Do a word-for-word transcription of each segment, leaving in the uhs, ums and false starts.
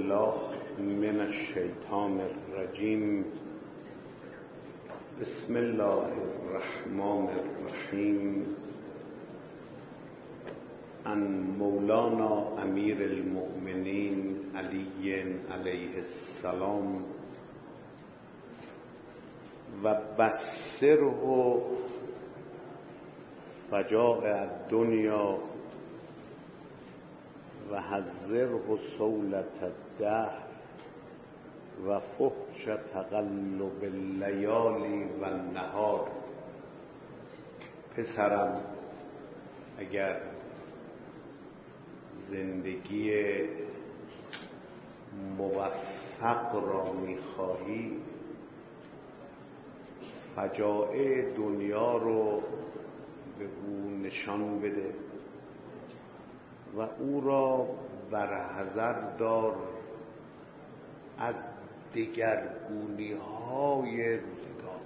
بالله من الشیطان الرجیم. بسم الله الرحمن الرحیم. عن مولانا امیر المؤمنین علی علیه السلام و بصره فجاء الدنیا و حذره سولة الدهر و فحش تقلب اللیالی و النهار. پسرم، اگر زندگی موفق را می‌خواهی، فجایع دنیا رو به او نشان بده و او را برحذر دار از دگرگونی های روزگار.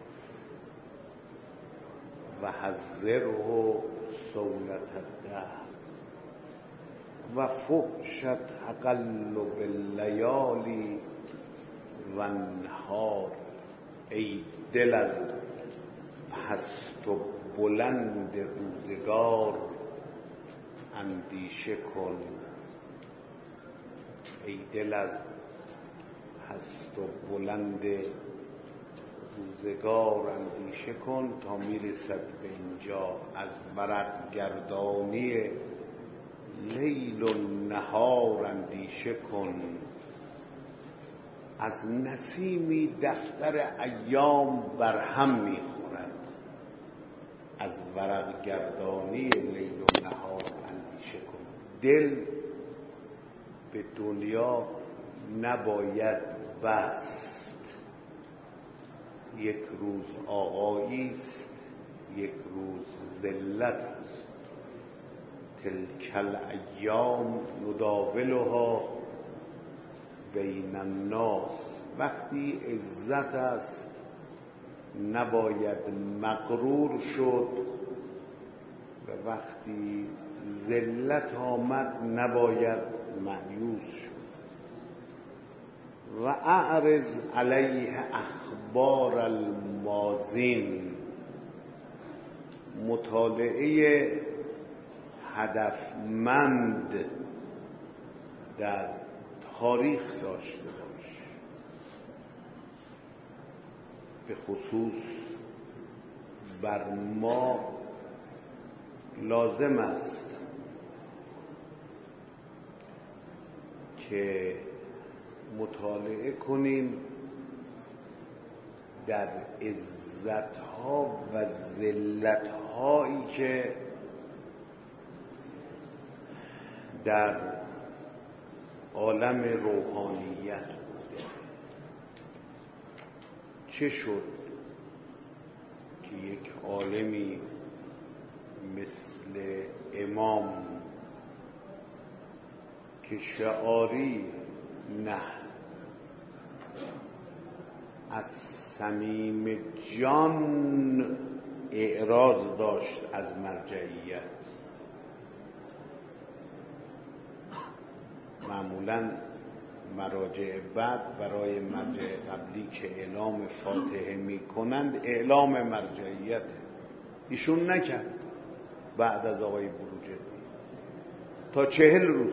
و حذره سولة الدهر و فحش تقلب اللیالی و النهار. ای دل از پست و بلند روزگار اندیشه کن. ای دل از پست و بلند روزگار اندیشه کن تا میرسد به اینجا. از ورق گردانی لیل و نهار اندیشه کن. از نسیمی دفتر ایام برهم میخورد. از ورق گردانی لیل و نهار اندیشه کن. دل به دنیا نباید بست. یک روز آقایی است، یک روز ذلت است. تلک الایام نداولها بین الناس. وقتی عزت است نباید مغرور شد و وقتی ذلت آمد نباید مایوس شد. و اعرض علیه اخبار الماضین. مطالعه هدفمند در تاریخ داشته باش. به خصوص بر ما لازم است که مطالعه کنیم در عزت‌ها و ذلت‌هایی که در عالم روحانیت بوده. چه شد که یک عالمی مثل امام که شعاری نه از صمیم جان اعراض داشت از مرجعیت. معمولاً مراجع بعد برای مرجع قبلی که اعلام فاتحه می کنند اعلام مرجعیت ایشون نکرد. بعد از آقای بروجردی تا چهل روز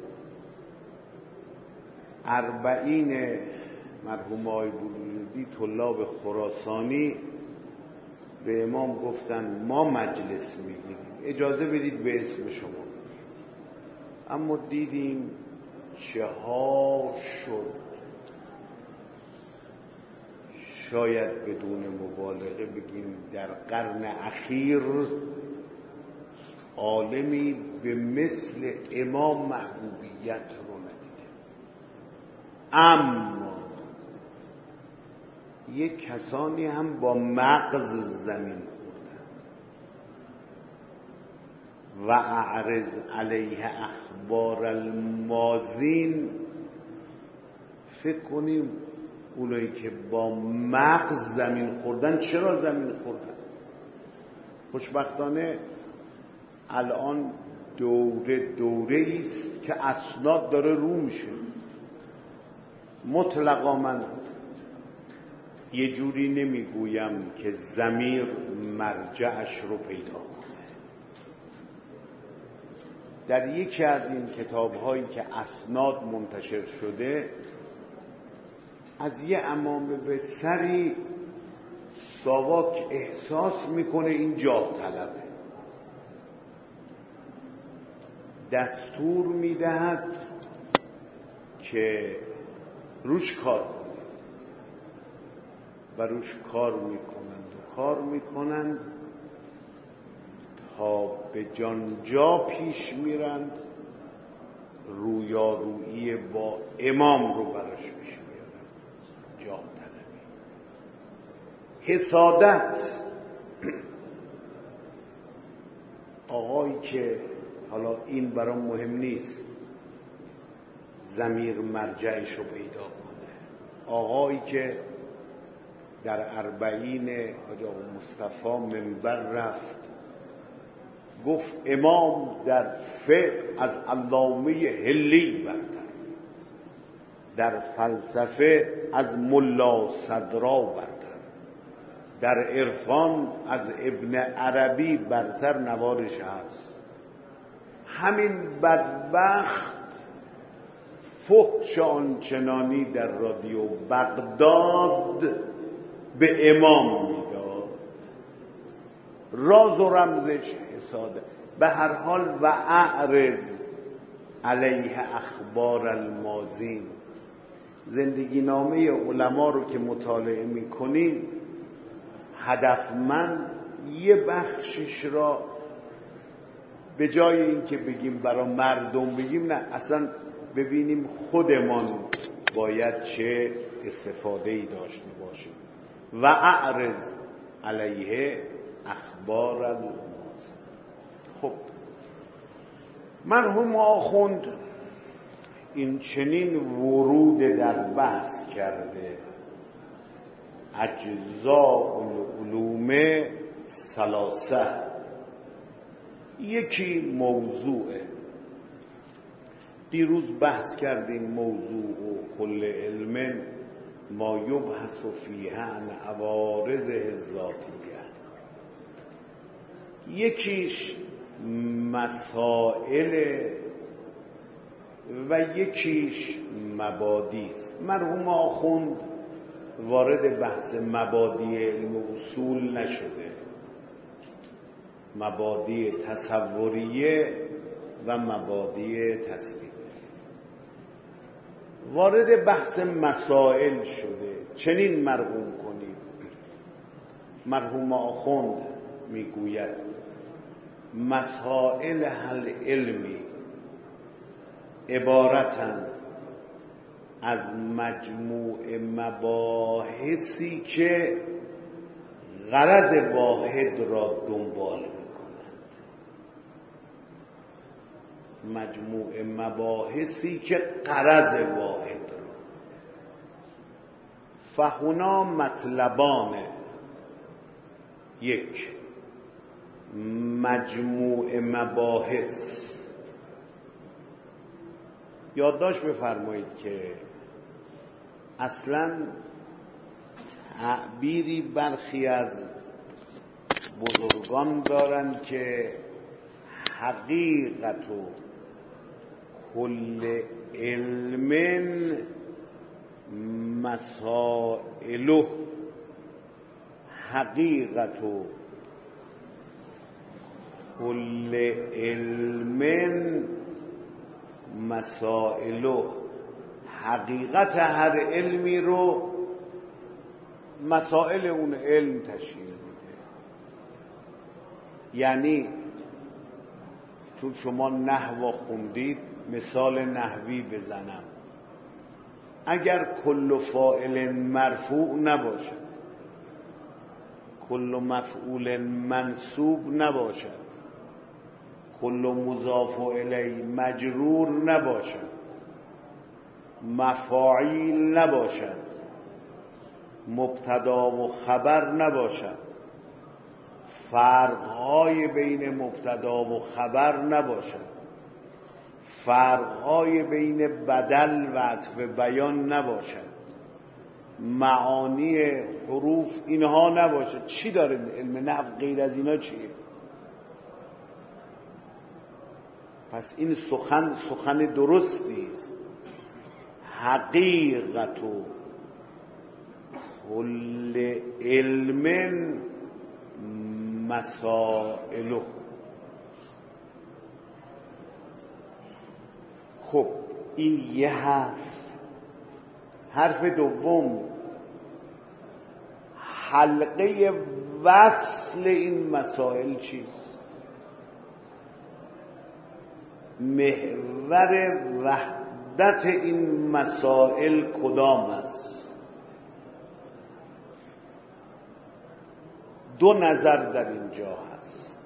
اربعین مرحوم آقای بروجردی طلاب خراسانی به امام گفتن ما مجلس میگیریم، اجازه بدید به اسم شما. اما دیدیم چه ها شد. شاید بدون مبالغه بگیم در قرن اخیر عالمی به مثل امام محبوبیت رو ندیده. اما یک کسانی هم با مغز زمین خوردن. و اعرض علیه اخبار الماضین. فکر کنیم اونایی که با مغز زمین خوردن چرا زمین خوردن؟ خوشبختانه الان دوره دوره است که اسناد داره رو میشه. مطلقا من یه جوری نمیگویم که ضمیر مرجعش رو پیدا کنه. در یکی از این کتاب‌هایی که اسناد منتشر شده از یه امام به سری ساواک احساس میکنه این جاه طلبه، دستور میدهد که روش کار کنه و روش کار میکنند و کار میکنند تا به جانجا پیش میرند رویارویی با امام رو براش پیش میارن. جاه طلبی، حسادت. آقایی که حالا این برام مهم نیست ضمیر مرجعش رو پیدا کنه، آقایی که در اربعین حاج آقا مصطفی منبر رفت گفت امام در فقه از علامه هلی برتر، در فلسفه از ملا صدرا برتر، در عرفان از ابن عربی برتر نوارش هست. همین بدبخت فحش آنچنانی در رادیو بغداد به امام میداد، راز و رمزش حساده. به هر حال و اعرض علیه اخبار الماضین، زندگی نامه علما رو که مطالعه میکنیم هدفمند یه بخشش را به جای این که بگیم برای مردم بگیم، نه اصلا ببینیم خودمان باید چه استفاده ای داشته باشیم. و اعرض علیه اخبار الماضی. خب مرحوم آخوند این چنین ورود در بحث کرده، اجزاء العلوم ثلاثه، یکی موضوعه. دیروز بحث کردیم موضوع و کل علم ما یبحث فیه عن عوارضه ذاتیه. یکیش مسائل و یکیش مبادی است. مرحوم آخوند وارد بحث مبادی علم اصول نشده، مبادی تصوریه و مبادی تصدیقیه. وارد بحث مسائل شده. چنین مرحوم کنید. مرحوم آخوند میگوید مسائل حل علمی عبارتند از مجموع مباحثی که غرض واحد را دنبال میکنند. مجموع مباحثی که غرض واحد را. فهنا مطلبان: یک، مجموع مباحث. یادداشت بفرمایید که اصلا تعبیری برخی از بزرگان دارند که حقیقت و کل علم مسائله، حقیقت و کل علم مسائله، حقیقت هر علمی رو مسائل اون علم تشکیل میده. یعنی چون شما نحو خوندید مثال نحوی بزنم، اگر کل فاعل مرفوع نباشد، کل مفعول منصوب نباشد، کل مضاف الیه مجرور نباشد، مفاعیل نباشد، مبتدا و خبر نباشد، فرقهای بین مبتدا و خبر نباشد، فرقهای بین بدل و عطف بیان نباشد، معانی حروف اینها نباشد. چی داره علم نحو غیر از اینا چیه؟ پس این سخن سخن درستی است. حقیقت و کل علم مسائله. خب این یه حرف. حرف دوم، حلقه وصل این مسائل چیست؟ محور وحدت این مسائل کدام است؟ دو نظر در اینجا هست.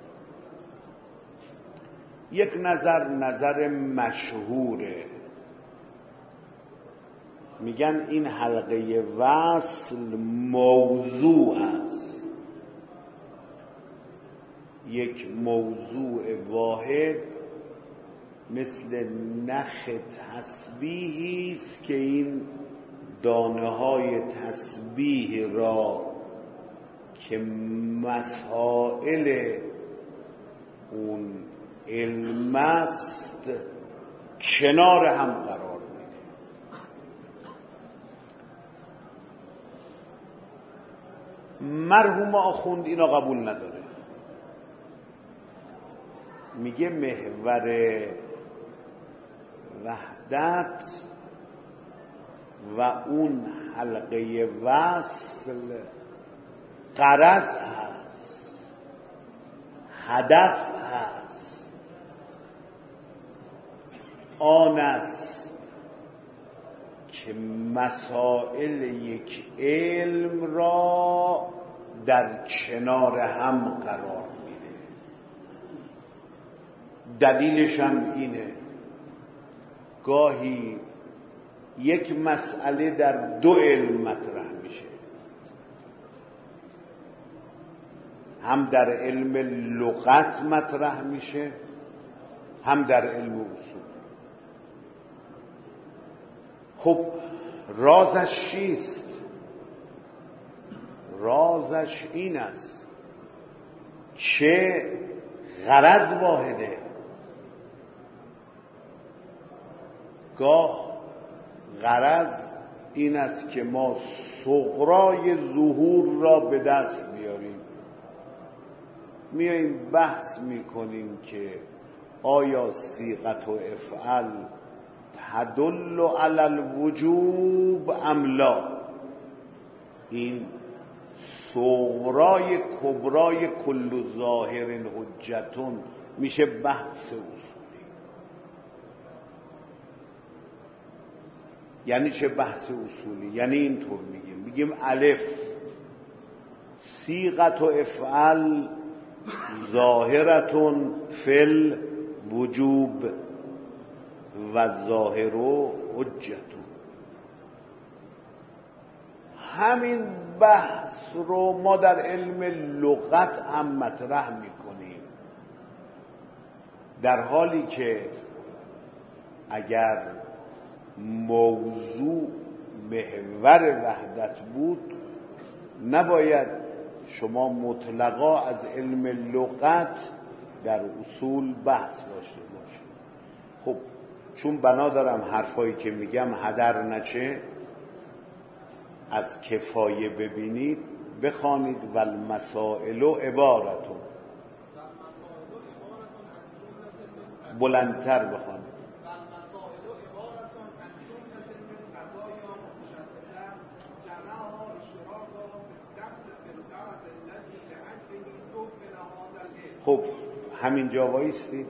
یک نظر نظر مشهوره، میگن این حلقه وصل موضوع است، یک موضوع واحد مثل نخ تسبیحی است که این دانه های تسبیح را که مسائل اون علم است کنار هم قرار میده. مرحوم آخوند اینا قبول نداره، میگه محور وحدت و اون حلقه وصل غرض هست، هدف هست، آن است که مسائل یک علم را در کنار هم قرار میده. دلیلش هم اینه گاهی یک مسئله در دو علم مطرح میشه، هم در علم لغت مطرح میشه هم در علم اصول. خب رازش چیست؟ رازش این است که غرض واحده. گاه غرض این است که ما صغرای ظهور را به دست بیاریم. میاییم بحث میکنیم که آیا صیغت و افعل تدل علی الوجوب ام لا. این صغرای کبرای کل ظاهر حجتون میشه بحث اصولی. یعنی چه بحث اصولی؟ یعنی اینطور میگیم میگیم الف صیغت و افعل ظاهرتون فل وجوب و ظاهر و حجتون. همین بحث رو ما در علم لغت هم مطرح میکنیم، در حالی که اگر موضوع محور وحدت بود نباید شما مطلقا از علم لغت در اصول بحث داشته باشید. خب چون بنا دارم حرفایی که میگم هدر نچه، از کفایه ببینید بخوانید و المسائل عبارتون، بلندتر بخوانید. خب همینجا وایستید.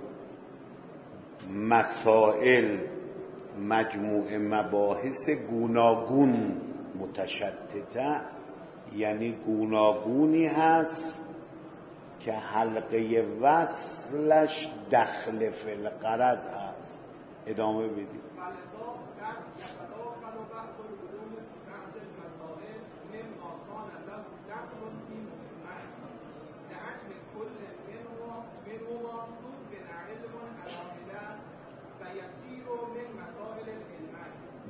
مسائل مجموع مباحث گوناگون متشتته، یعنی گوناگونی هست که حلقه وصلش دخل فی الغرض هست. ادامه بدید.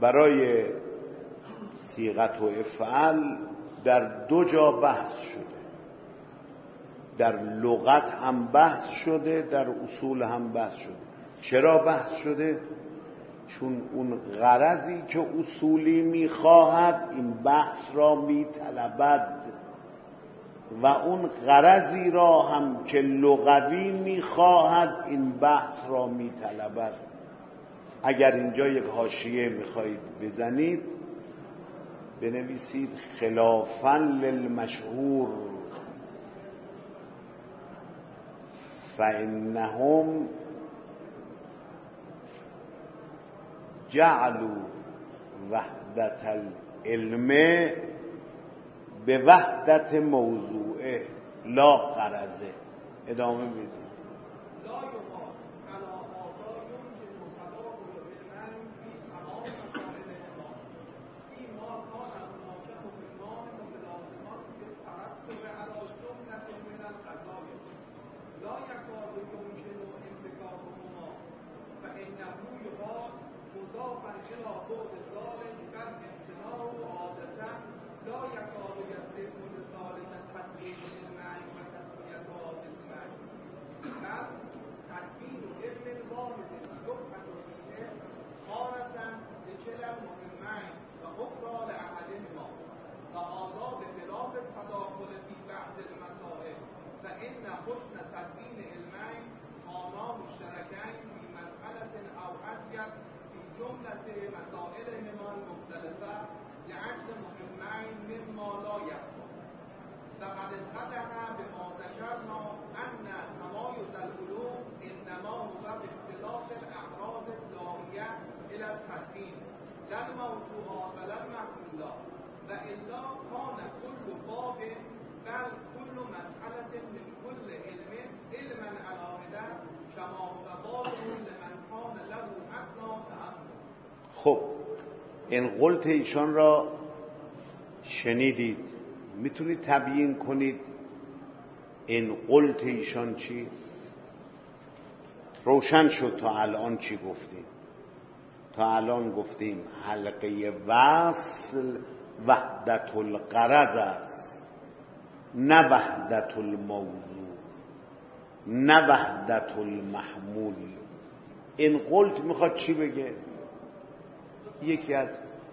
برای صیغت و افعل در دو جا بحث شده، در لغت هم بحث شده، در اصول هم بحث شده. چرا بحث شده؟ چون اون غرضی که اصولی میخواهد این بحث را میطلبد و اون غرضی را هم که لغوی میخواهد این بحث را میطلبد. اگر اینجا یک حاشیه میخواهید بزنید بنویسید خلافاً للمشهور فإنهم جعلوا وحدت العلم به وحدت موضوعه لا غرضه. ادامه میدید. خب این قلت ایشان را شنیدید، میتونید تبیین کنید این قلت ایشان چیست؟ روشن شد تا الان چی گفتیم؟ تا الان گفتیم حلقه وصل وحدت الغرض است، نه وحدت الموضوع، نه وحدت المحمول. این قلت میخواد چی بگه؟ یکی از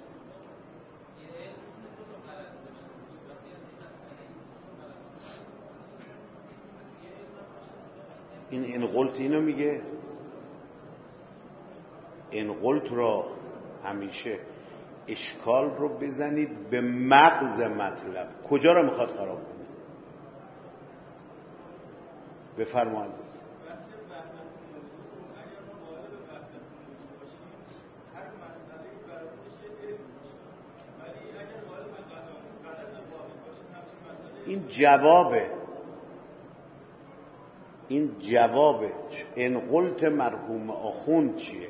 این این قلت اینو میگه. این قلت را همیشه اشکال رو بزنید به مغز مطلب. کجا رو میخواد خراب کنه؟ بفرما عزیز. این جوابه، این جوابه. این قلت مرحوم آخوند چیه؟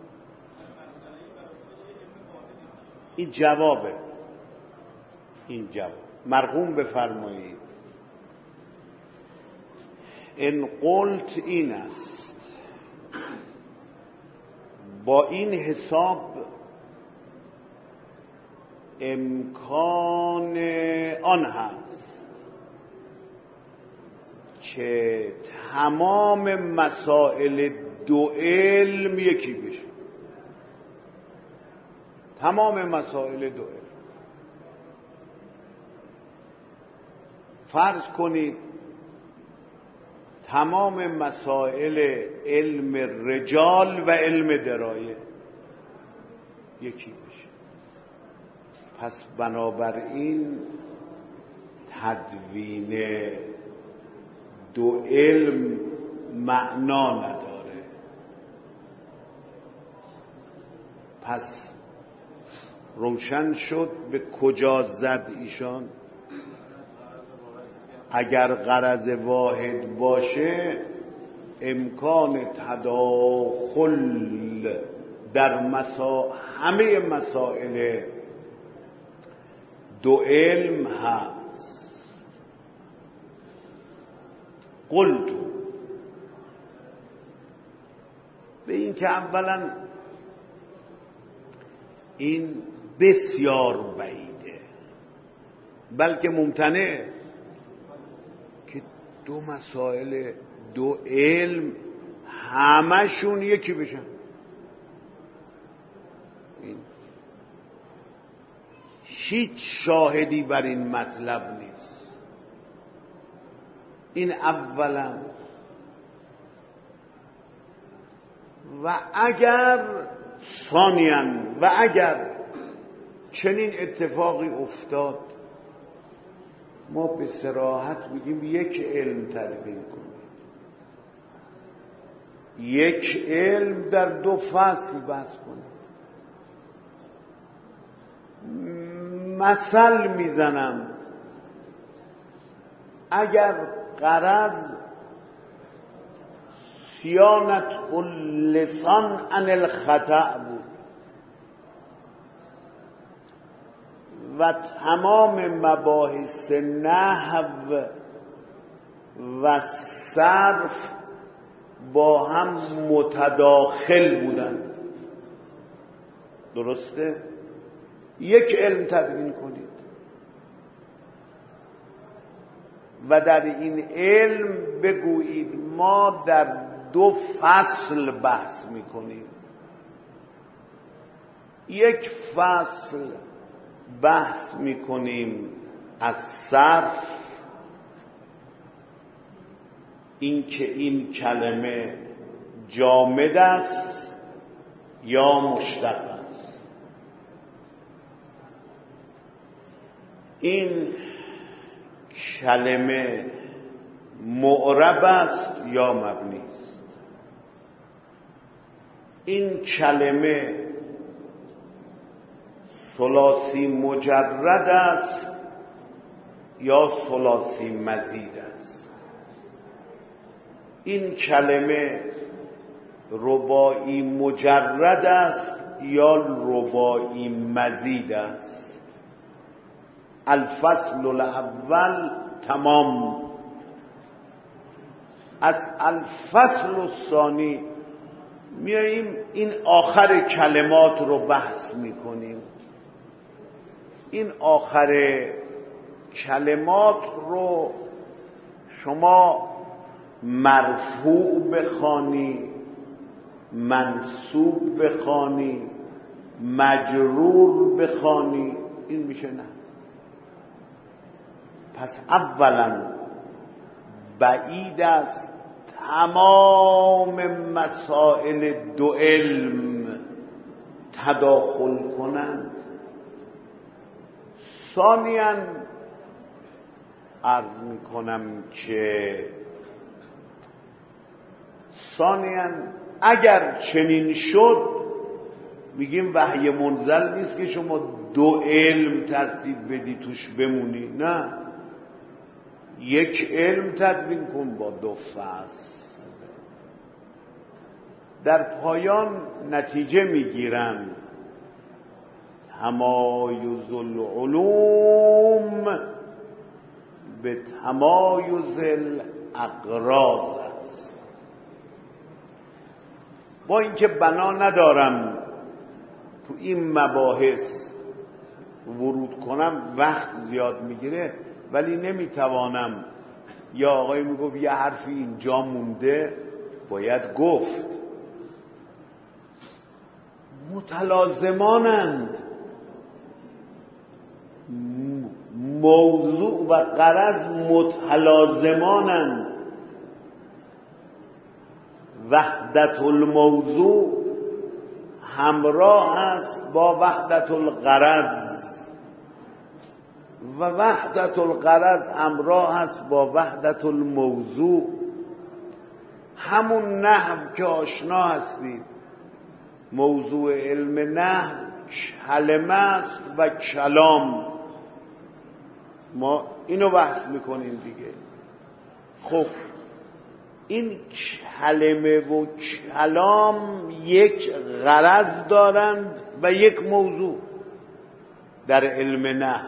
این جوابه، این جواب. مرحوم بفرمایید. این قلت این است، با این حساب امکان آن هست که تمام مسائل دو علم یکی بشه. تمام مسائل دو علم. فرض کنید تمام مسائل علم رجال و علم درایه یکی بشه. پس بنابراین تدوین دو علم معنا نداره. پس روشن شد به کجا زد ایشان. اگر غرض واحد باشه امکان تداخل در مسا... همه مسائل دو علم هست. قلت به این که اولا این بسیار بعیده، بلکه ممتنعه که دو مسائل دو علم همشون یکی بشن. این هیچ شاهدی بر این مطلب نیست. این اولا. و اگر ثانیاً و اگر چنین اتفاقی افتاد، ما به صراحت میگیم یک علم تدوین کنیم، یک علم در دو فصل بحث کنیم. مثل میزنم، اگر غرض صیانت اللسان عن الخطأ بود و تمام مباحث نحو و صرف با هم متداخل بودند، درسته؟ یک علم تدوین کنید و در این علم بگویید ما در دو فصل بحث میکنیم. یک فصل بحث میکنیم از صرف، اینکه این کلمه جامد است یا مشتق است، این کلمه معرب است یا مبنی است، این کلمه ثلاثی مجرد است یا ثلاثی مزید است، این کلمه رباعی مجرد است یا رباعی مزید است. الفصل الاول تمام. از الفصل الثانی میاییم این آخر کلمات رو بحث میکنیم. این آخر کلمات رو شما مرفوع بخوانی، منصوب بخوانی، مجرور بخوانی، این میشه نه. پس اولا بعید است تمام مسائل دو علم تداخل کنند. ثانیاً عرض میکنم که ثانیاً اگر چنین شد میگیم وحی منزل نیست که شما دو علم ترتیب بدی توش بمونی، نه، یک علم تدوین کن با دو فصل. در پایان نتیجه میگیرن تمایز العلوم به تمایز الاغراض است. با اینکه بنا ندارم تو این مباحث ورود کنم، وقت زیاد میگیره، ولی نمیتوانم. یا آقای میگفت یه حرفی اینجا مونده باید گفت. متلازمانند، موضوع و غرض متلازمانند. وحدت الموضوع همراه است با وحدت الغرض و وحدت الغرض همراه است با وحدت الموضوع. همون نحو که آشنا هستید، موضوع علم نحو کلمه است و کلام. ما اینو بحث میکنیم دیگه. خب این کلمه و کلام یک غرض دارند و یک موضوع. در علم نحو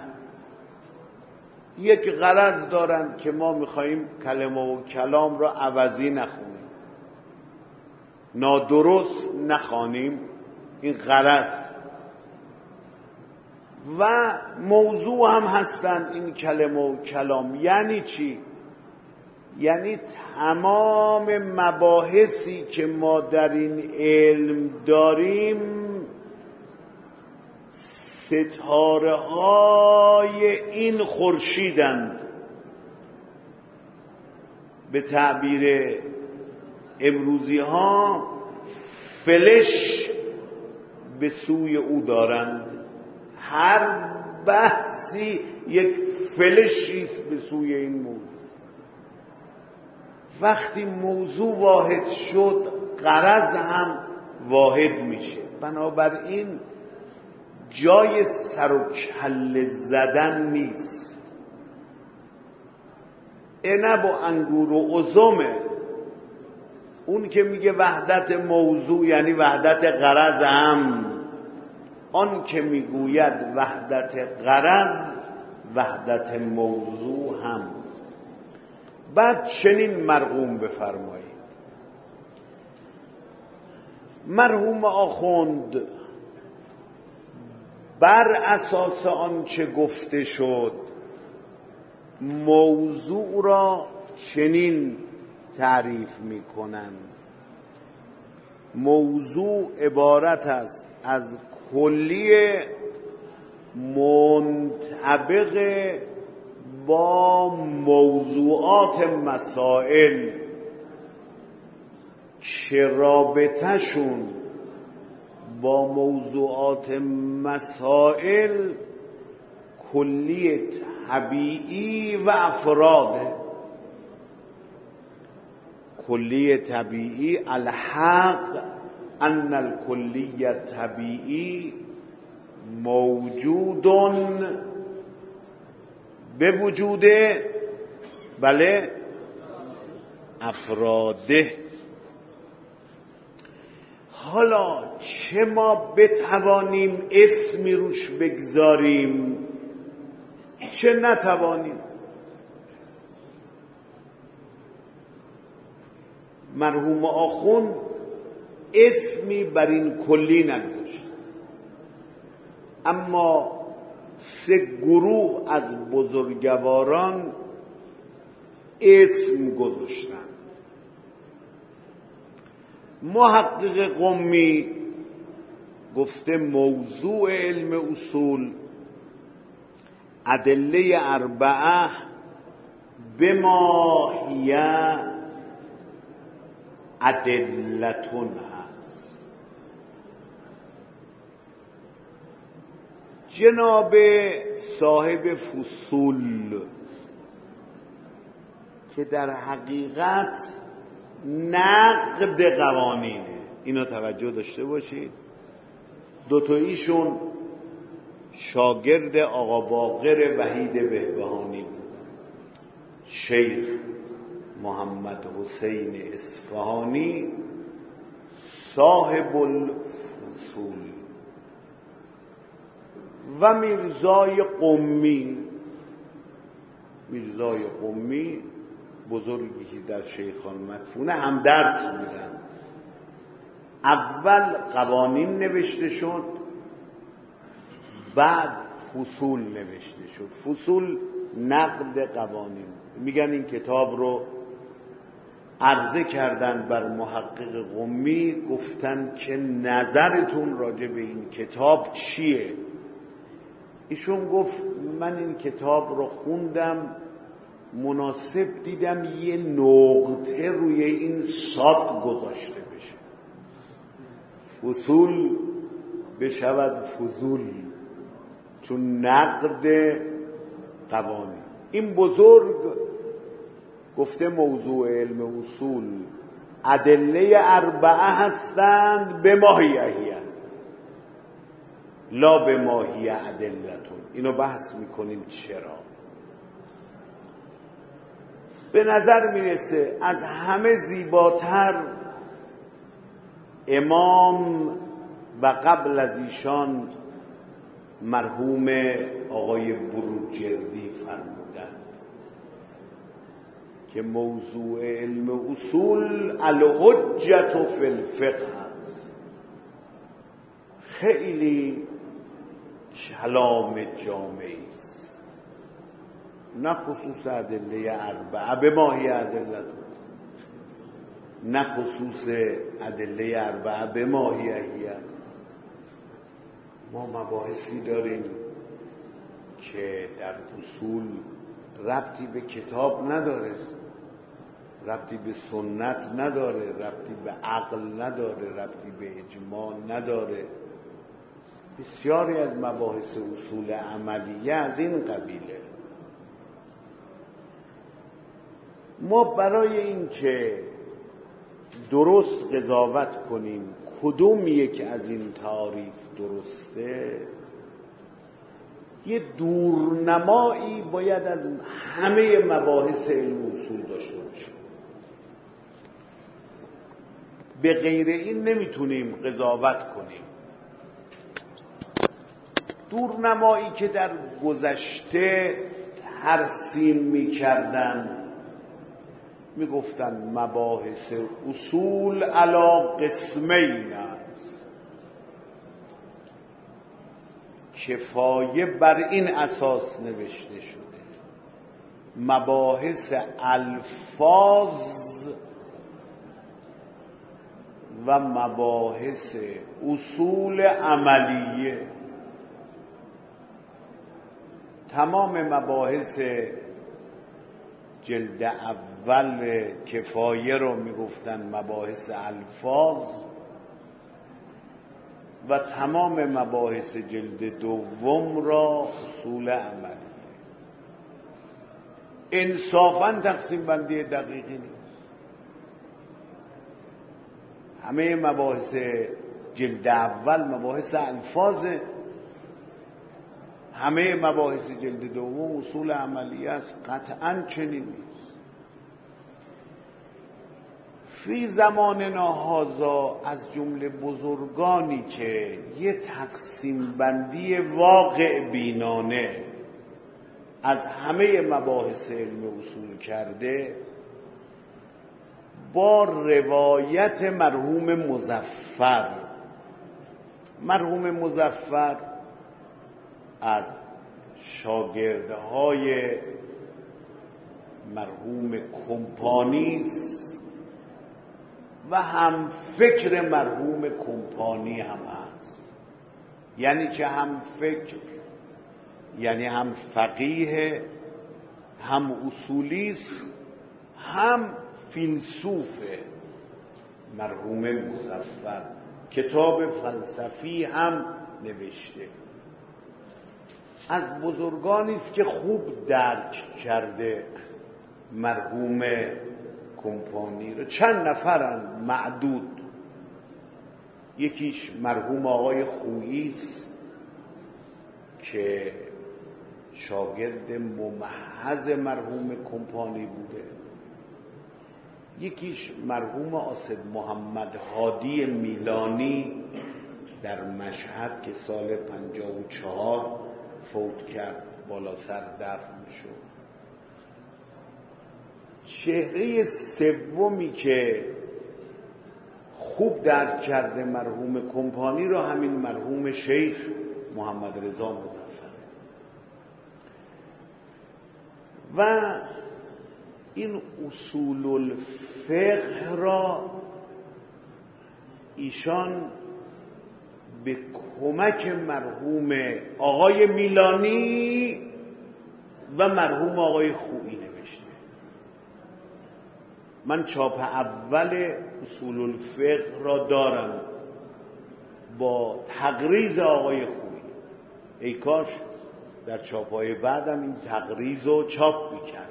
یک غرض دارند که ما میخواییم کلمه و کلام را عوضی نخونیم، نادرست نخوانیم، این غرض. و موضوع هم هستند این کلمه و کلام. یعنی چی؟ یعنی تمام مباحثی که ما در این علم داریم ستاره های این خورشیدند، به تعبیر امروزی ها فلش به سوی او دارند. هر بحثی یک فلشیست به سوی این موضوع. وقتی موضوع واحد شد غرض هم واحد میشه. بنابراین جای سر و کله زدن نیست. عنب و انگور و عزمه. اون که میگه وحدت موضوع یعنی وحدت غرض هم، آن که میگوید وحدت غرض وحدت موضوع هم. بعد چنین مرحوم بفرمایید. مرحوم آخوند بر اساس آنچه گفته شد موضوع را چنین تعریف می کنند: موضوع عبارت است از کلیه منطبق با موضوعات مسائل که رابطه‌شون با موضوعات مسائل کلیه طبیعی و افراده. کلیه طبیعی الحق ان الکلیه طبیعی موجود به وجود بله افراده. حالا چه ما بتوانیم اسمی روش بگذاریم چه نتوانیم. مرحوم آخوند اسمی بر این کلی نگذاشت، اما سه گروه از بزرگواران اسم گذاشتند. محقق قمی گفته موضوع علم اصول ادله اربعه بما هی ادلتون هست. جناب صاحب فصول که در حقیقت نقد قوانینه، اینو توجه داشته باشید، دوتاییشون شاگرد آقا باقر وحید بهبهانی بود. شیخ محمد حسین اصفهانی صاحب الفصول و میرزای قمی. میرزای قمی بزرگی که در شیخان مدفونه هم درس بودن. اول قوانین نوشته شد، بعد فصول نوشته شد. فصول نقد قوانین. میگن این کتاب رو عرضه کردن بر محقق قمی، گفتن که نظرتون راجع به این کتاب چیه؟ ایشون گفت من این کتاب رو خوندم، مناسب دیدم یه نقطه روی این صاد گذاشته بشه، فصول بشود فضول، چون نقد قوانین. این بزرگ گفته موضوع علم اصول ادله اربعه هستند به ماهیه لا به ماهیه ادلتون. اینو بحث میکنیم چرا. به نظر میرسه از همه زیباتر امام و قبل از ایشان مرحوم آقای بروجردی فرمودند که موضوع علم اصول الحجة فی الفقه است. خیلی کلام جامعی است، نه خصوص ادله اربعه به ماهی ادلت، نه خصوص ادله اربعه به ماهیه. ما مباحثی داریم که در اصول ربطی به کتاب نداره، ربطی به سنت نداره، ربطی به عقل نداره، ربطی به اجماع نداره. بسیاری از مباحث اصول عملیه از این قبیله. ما برای این که درست قضاوت کنیم کدوم یک از این تعاریف درسته، یه دورنمایی باید از همه مباحث علم اصول داشته باشیم. به غیر این نمیتونیم قضاوت کنیم. دورنمایی که در گذشته ترسیم میکردند، میگفتن مباحث اصول علی قسمین است، کفایه بر این اساس نوشته شده، مباحث الفاظ و مباحث اصول عملیه. تمام مباحث جلد اول کفایه رو میگفتن مباحث الفاظ و تمام مباحث جلد دوم را اصول عملیه. انصافاً تقسیم بندی دقیقی نیست. همه مباحث جلد اول مباحث الفاظ، همه مباحث جلد دوم اصول عملیه است. قطعاً چنین نیست. فی زماننا هذا از جمله بزرگانی که یه تقسیم بندی واقع بینانه از همه مباحث علم اصول کرده، با روایت مرحوم مظفر مرحوم مظفر از شاگردهای مرحوم کمپانی و هم فکر مرحوم کمپانی هم هست. یعنی چه هم فکر؟ یعنی هم فقیه، هم اصولیست، هم فیلسوف. مرحوم مظفر کتاب فلسفی هم نوشته. از بزرگانی است که خوب درک کرده مرحوم کمپانی رو. چند نفرند معدود. یکیش مرحوم آقای خویی است که شاگرد ممحض مرحوم کمپانی بوده. یکیش مرحوم اسد محمد هادی میلانی در مشهد که سال پنجاه و چهار فوت کرد، بالا سر دفن شد. چهره سومی که خوب درک کرده مرحوم کمپانی رو همین مرحوم شیخ محمد رضا مظفر. و این اصول الفقه را ایشان به کمک مرحوم آقای میلانی و مرحوم آقای خویی نوشته. من چاپ اول اصول الفقه را دارم با تقریض آقای خویی. ای کاش در چاپ‌های بعدم این تقریض رو چاپ می‌کردن.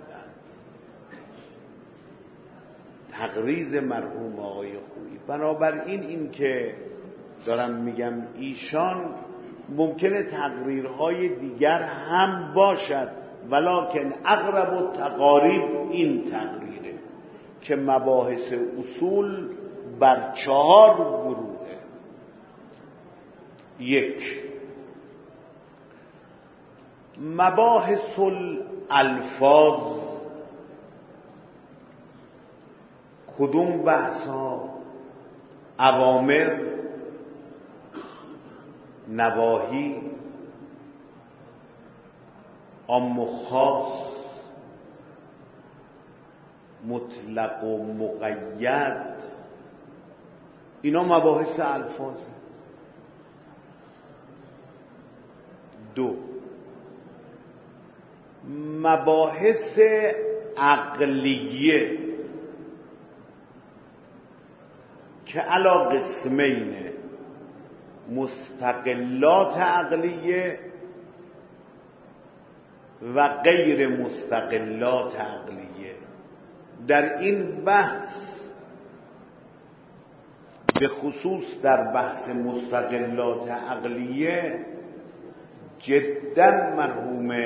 تقریض مرحوم آقای خویی. بنابراین این که دارم میگم ایشان ممکنه تقریرهای دیگر هم باشد، ولکن اقرب التقاریب این تقریره که مباحث اصول بر چهار گروهه. یک، مباحث الالفاظ. کدوم بحث ها؟ اوامر، نواهی، عام و خاص، مطلق و مقید، اینا مباحث الفاظه. دو، مباحث عقلیه که علی قسمین، مستقلات عقلیه و غیر مستقلات عقلیه. در این بحث به خصوص در بحث مستقلات عقلیه جدا مرحوم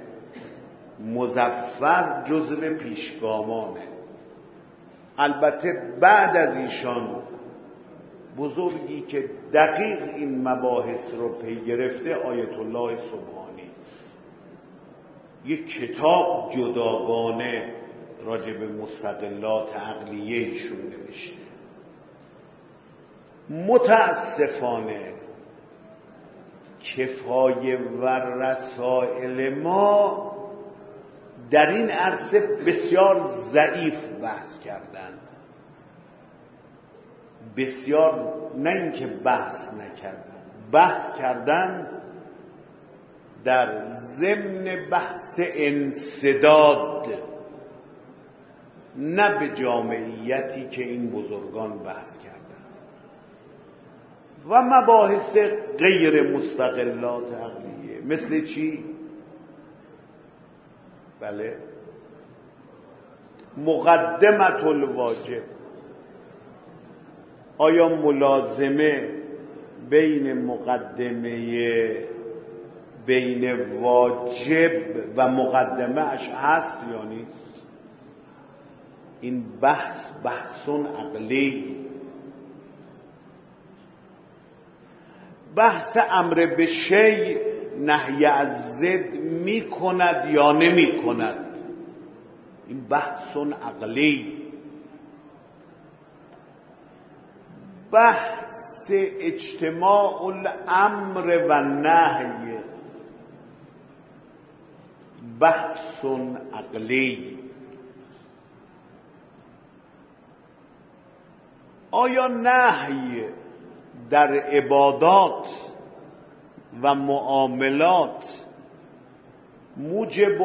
مظفر جزو پیشگامانه. البته بعد از ایشان بزرگی که دقیق این مباحث رو پی گرفته آیت الله سبحانی است. یک کتاب جداگانه راجع به مستقلات عقلیه ایشون نوشته. متاسفانه کفایه و رسائل ما در این عرصه بسیار ضعیف بحث کردند. بسیار، نه اینکه بحث نکردند، بحث کردند در ضمن بحث انسداد، نه به جامعیتی که این بزرگان بحث کردند. و مباحث غیر مستقلات عقلیه مثل چی؟ بله، مقدمت الواجب. آیا ملازمه بین مقدمه بین واجب و مقدمه اش هست یا نیست؟ این بحث بحثون عقلی. بحث امر به شیء نهی از ضد می کند یا نمی کند، این بحثون عقلی. بحث اجتماع الامر و نهی، بحثون عقلی. آیا نهی در عبادات و معاملات موجب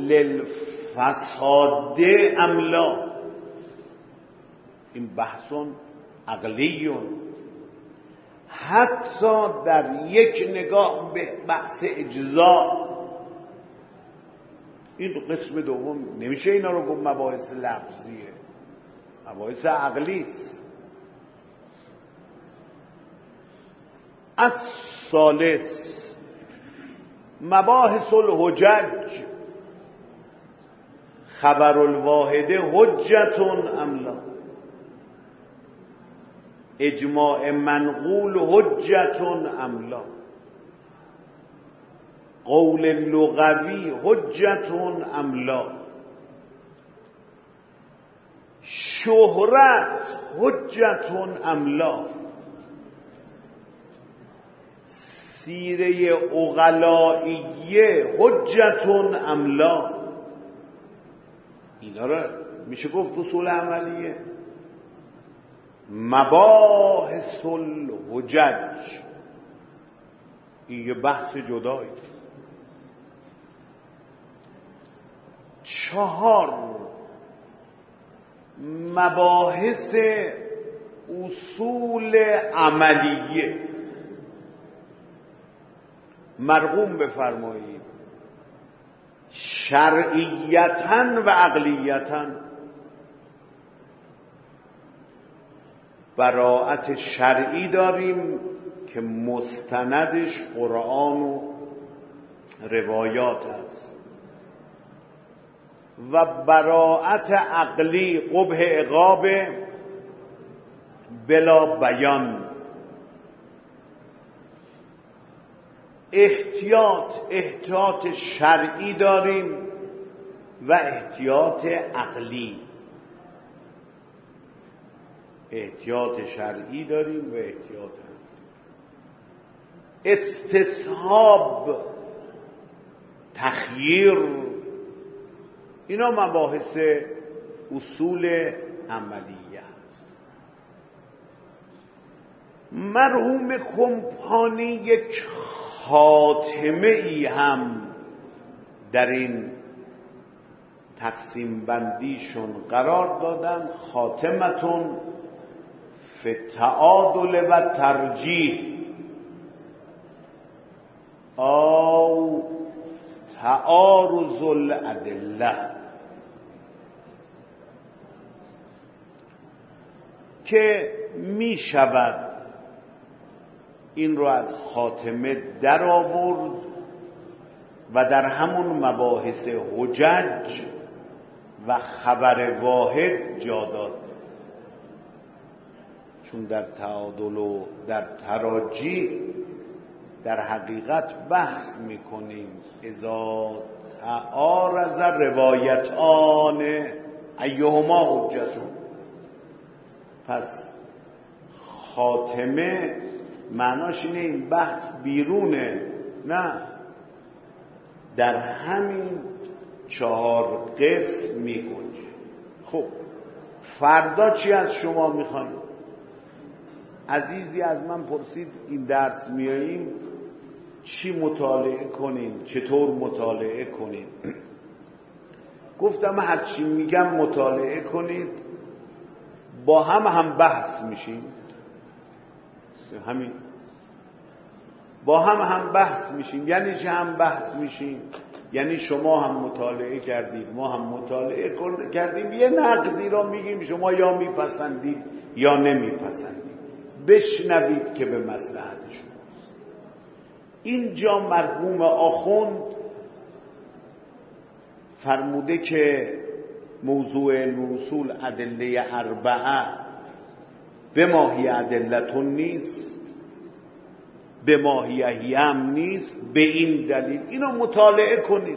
للفساد ام لا؟ این بحثون عقلیون. حتی در یک نگاه به بحث اجزا، این قسم دوم نمیشه اینا رو گفت مباحث لفظیه، مباحث عقلی است. از ثالث مباحث الحجج، خبر الواحده حجتون ام لا؟ اجماع منقول حجتون ام لا؟ قول لغوی حجتون ام لا؟ شهرت حجتون ام لا؟ سیره عقلائیه حجتون ام لا؟ اینا را میشه گفت اصول عملیه. مباحث الحجج، این یه بحث جدایی. چهار، مباحث اصول عملیه. مرقوم بفرمایید شرعیتاً و عقلیتاً. براءت شرعی داریم که مستندش قرآن و روایات است، و براءت عقلی قبح عقاب بلا بیان. احتیاط احتیاط شرعی داریم و احتیاط عقلی. احتیاط شرعی داریم و احتیاط عقلی. استصحاب تخییر، اینا مباحث اصول عملیه است. مرحوم کمپانی یک خاتمه ای هم در این تقسیم بندیشون قرار دادن، خاتمتون فی التعادل و ترجیح او تعارض الادله، که می شود این رو از خاتمه در آورد و در همون مباحث حجج و خبر واحد جا داد، چون در تعادل و در تراجی در حقیقت بحث میکنیم اذا تعارض روایتان ایهما حجتون. پس خاتمه معناش اینه این بحث بیرونه، نه، در همین چهار قسم میگنجه. خب فردا چی از شما میخوایم؟ عزیزی از من پرسید این درس میاییم چی مطالعه کنیم، چطور مطالعه کنیم؟ گفتم هرچی میگم مطالعه کنید، با هم هم بحث میشیم، همین با هم هم بحث میشیم. یعنی چه هم بحث میشیم؟ یعنی شما هم مطالعه کردید، ما هم مطالعه کردیم، یه نقدی را میگیم، شما یا میپسندید یا نمیپسندید، بشنوید که به مصلحت شماست. اینجا مرحوم آخوند فرموده که موضوع اصول ادله اربعه به ماهی ادلتون نیست، به ماهیهی هم نیست، به این دلیل. اینو مطالعه کنید.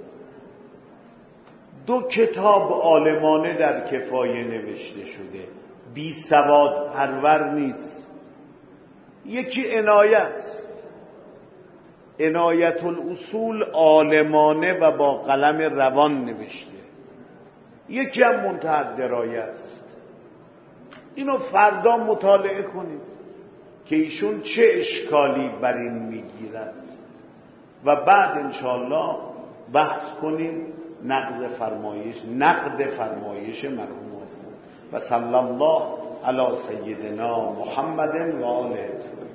دو کتاب عالمانه در کفایه نوشته شده، بی سواد پرور نیست. یکی عنایه است، عنایت الاصول عالمانه و با قلم روان نوشته. یکی هم منتهی درایه است. اینو فردا مطالعه کنید که ایشون چه اشکالی بر این میگیرد و بعد انشاءالله بحث کنیم نقد فرمایش نقد فرمایش مرحوم و صلی الله علی سیدنا محمد و آله.